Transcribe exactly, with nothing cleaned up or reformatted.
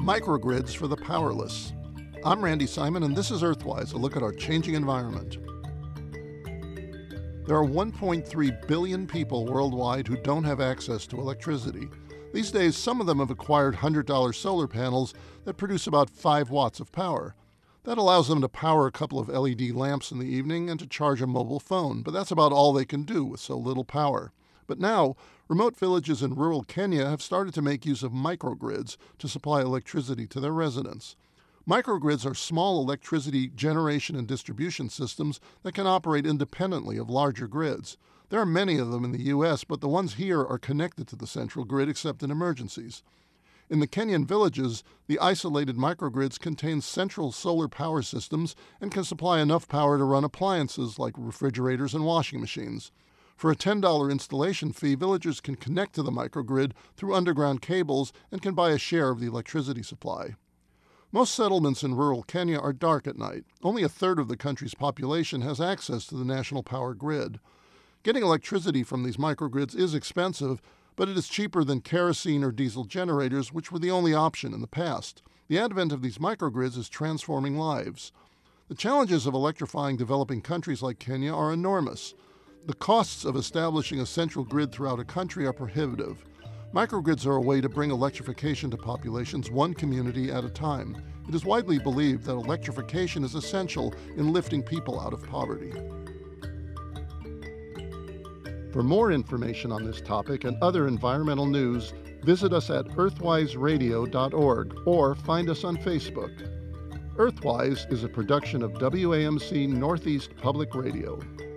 Microgrids for the powerless. I'm Randy Simon, and this is Earthwise, a look at our changing environment. There are one point three billion people worldwide who don't have access to electricity. These days, some of them have acquired one hundred dollar solar panels that produce about five watts of power. That allows them to power a couple of L E D lamps in the evening and to charge a mobile phone, but that's about all they can do with so little power. But now, remote villages in rural Kenya have started to make use of microgrids to supply electricity to their residents. Microgrids are small electricity generation and distribution systems that can operate independently of larger grids. There are many of them in the U S, but the ones here are connected to the central grid except in emergencies. In the Kenyan villages, the isolated microgrids contain central solar power systems and can supply enough power to run appliances like refrigerators and washing machines. For a ten dollar installation fee, villagers can connect to the microgrid through underground cables and can buy a share of the electricity supply. Most settlements in rural Kenya are dark at night. Only a third of the country's population has access to the national power grid. Getting electricity from these microgrids is expensive, but it is cheaper than kerosene or diesel generators, which were the only option in the past. The advent of these microgrids is transforming lives. The challenges of electrifying developing countries like Kenya are enormous. The costs of establishing a central grid throughout a country are prohibitive. Microgrids are a way to bring electrification to populations one community at a time. It is widely believed that electrification is essential in lifting people out of poverty. For more information on this topic and other environmental news, visit us at earthwise radio dot org or find us on Facebook. Earthwise is a production of W A M C Northeast Public Radio.